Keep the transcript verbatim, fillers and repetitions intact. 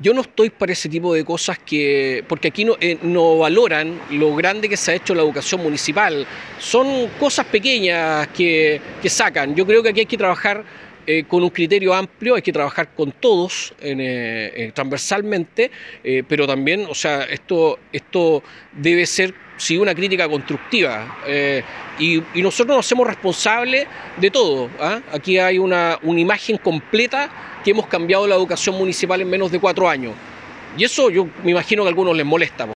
Yo no estoy para ese tipo de cosas que, porque aquí no, eh, no valoran lo grande que se ha hecho la educación municipal. Son cosas pequeñas que, que sacan. Yo creo que aquí hay que trabajar eh, con un criterio amplio, hay que trabajar con todos en, eh, eh, transversalmente, eh, pero también, o sea, esto, esto debe ser sí una crítica constructiva eh, y, y nosotros nos hacemos responsables de todo. ¿Ah? Aquí hay una, una imagen completa que hemos cambiado la educación municipal en menos de cuatro años. Y eso yo me imagino que a algunos les molesta.